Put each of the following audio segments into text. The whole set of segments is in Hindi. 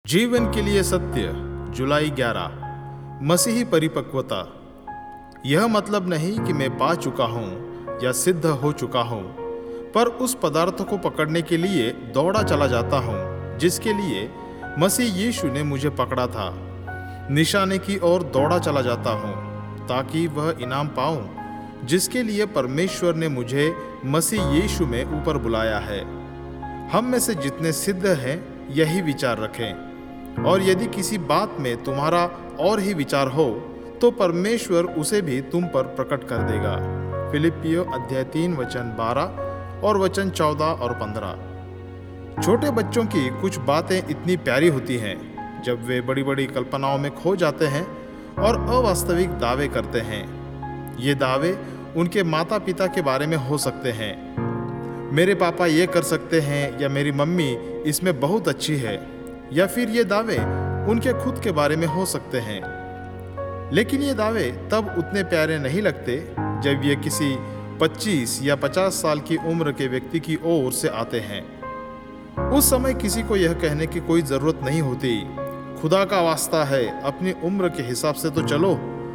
जीवन के लिए सत्य, जुलाई 11। मसीही परिपक्वता। यह मतलब नहीं कि मैं पा चुका हूँ या सिद्ध हो चुका हूँ, पर उस पदार्थ को पकड़ने के लिए दौड़ा चला जाता हूँ जिसके लिए मसीह यीशु ने मुझे पकड़ा था। निशाने की ओर दौड़ा चला जाता हूँ ताकि वह इनाम पाऊँ जिसके लिए परमेश्वर ने मुझे मसीह यीशु में ऊपर बुलाया है। हम में से जितने सिद्ध हैं यही विचार रखें, और यदि किसी बात में तुम्हारा और ही विचार हो तो परमेश्वर उसे भी तुम पर प्रकट कर देगा। फिलिपियो अध्याय 3 वचन 12 और वचन 14 और 15। छोटे बच्चों की कुछ बातें इतनी प्यारी होती हैं जब वे बड़ी बड़ी कल्पनाओं में खो जाते हैं और अवास्तविक दावे करते हैं। ये दावे उनके माता पिता के बारे में हो सकते हैं। मेरे पापा ये कर सकते हैं, या मेरी मम्मी इसमें बहुत अच्छी है, या फिर ये दावे उनके खुद के बारे में हो सकते हैं। लेकिन ये दावे तब उतने प्यारे नहीं लगते जब ये किसी 25 या 50 साल की उम्र के व्यक्ति की ओर से आते हैं। उस समय किसी को यह कहने की कोई ज़रूरत नहीं होती, खुदा का वास्ता है अपनी उम्र के हिसाब से तो चलो।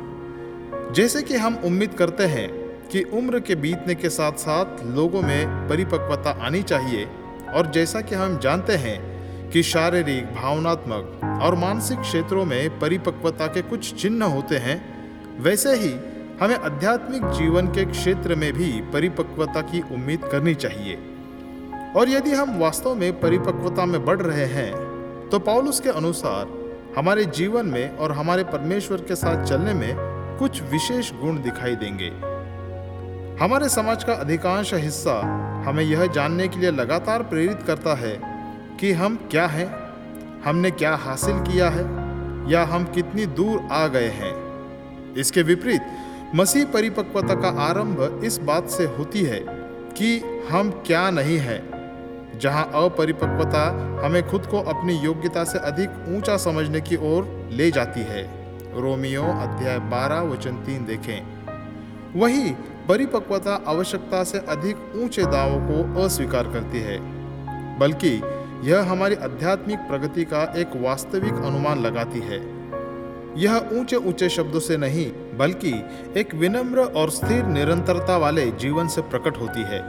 जैसे कि हम उम्मीद करते हैं कि उम्र के बीतने के साथ साथ लोगों में परिपक्वता आनी चाहिए, और जैसा कि हम जानते हैं कि शारीरिक, भावनात्मक और मानसिक क्षेत्रों में परिपक्वता के कुछ चिन्ह होते हैं, वैसे ही हमें आध्यात्मिक जीवन के क्षेत्र में भी परिपक्वता की उम्मीद करनी चाहिए। और यदि हम वास्तव में परिपक्वता में बढ़ रहे हैं तो पौलुस के अनुसार हमारे जीवन में और हमारे परमेश्वर के साथ चलने में कुछ विशेष गुण दिखाई देंगे। हमारे समाज का अधिकांश हिस्सा हमें यह जानने के लिए लगातार प्रेरित करता है कि हम क्या हैं, हमने क्या हासिल किया है, या हम कितनी दूर आ गए हैं। इसके विपरीत मसीह परिपक्वता का आरंभ इस बात से होती है कि हम क्या नहीं हैं, जहां अपरिपक्वता हमें खुद को अपनी योग्यता से अधिक ऊंचा समझने की ओर ले जाती है। रोमियो अध्याय 12 वचन 3 देखें। वही परिपक्वता आवश्यकता से अधिक ऊंचे दावों को अस्वीकार करती है, बल्कि यह हमारी आध्यात्मिक प्रगति का एक वास्तविक अनुमान लगाती है। यह ऊंचे ऊंचे शब्दों से नहीं, बल्कि एक विनम्र और स्थिर निरंतरता वाले जीवन से प्रकट होती है।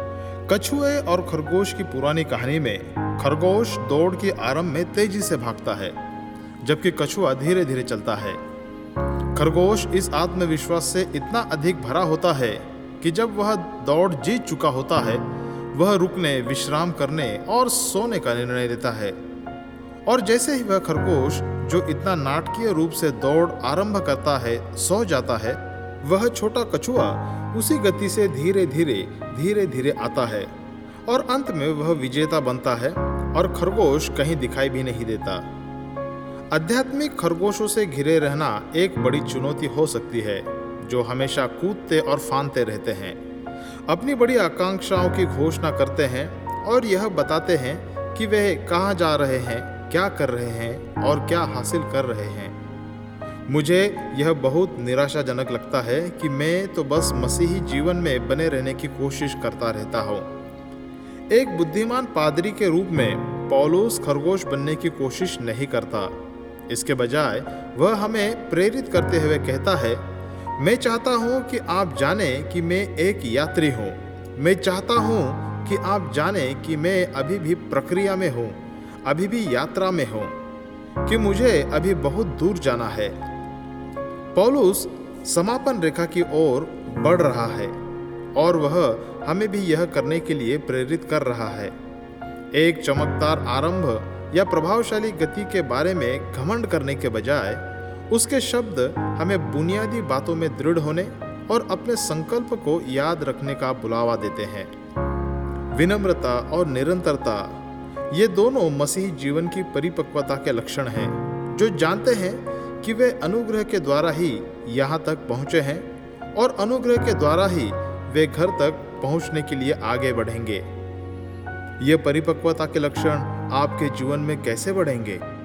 कछुए और खरगोश की पुरानी कहानी में खरगोश दौड़ के आरंभ में तेजी से भागता है, जबकि कछुआ धीरे धीरे चलता है। खरगोश इस आत्मविश्वास से इतना अधिक भरा होता है कि जब वह दौड़ जीत चुका होता है, वह रुकने, विश्राम करने और सोने का निर्णय लेता है। और जैसे ही वह खरगोश, जो इतना नाटकीय रूप से दौड़ आरंभ करता है, सो जाता है, वह छोटा कछुआ उसी गति से धीरे धीरे आता है, और अंत में वह विजेता बनता है और खरगोश कहीं दिखाई भी नहीं देता। आध्यात्मिक खरगोशों से घिरे रहना एक बड़ी चुनौती हो सकती है, जो हमेशा कूदते और फांदते रहते हैं, अपनी बड़ी आकांक्षाओं की घोषणा करते हैं और यह बताते हैं कि वे कहाँ जा रहे हैं, क्या कर रहे हैं और क्या हासिल कर रहे हैं। मुझे यह बहुत निराशाजनक लगता है कि मैं तो बस मसीही जीवन में बने रहने की कोशिश करता रहता हूँ। एक बुद्धिमान पादरी के रूप में पौलुस खरगोश बनने की कोशिश नहीं करता। इसके बजाय वह हमें प्रेरित करते हुए कहता है, मैं चाहता हूँ कि आप जाने कि मैं एक यात्री हूँ। मैं चाहता हूँ कि आप जाने कि मैं अभी भी प्रक्रिया में हूँ, अभी भी यात्रा में हूँ, कि मुझे अभी बहुत दूर जाना है। पौलुस समापन रेखा की ओर बढ़ रहा है, और वह हमें भी यह करने के लिए प्रेरित कर रहा है। एक चमकदार आरंभ या प्रभावशाली गति के बारे में घमंड करने के बजाय उसके शब्द हमें बुनियादी बातों में दृढ़ होने और अपने संकल्प को याद रखने का बुलावा देते हैं। विनम्रता और निरंतरता, ये दोनों मसीही जीवन की परिपक्वता के लक्षण हैं, जो जानते हैं कि वे अनुग्रह के द्वारा ही यहाँ तक पहुँचे हैं, और अनुग्रह के द्वारा ही वे घर तक पहुँचने के लिए आगे बढ़ेंगे। ये परिपक्वता के लक्षण आपके जीवन में कैसे बढ़ेंगे?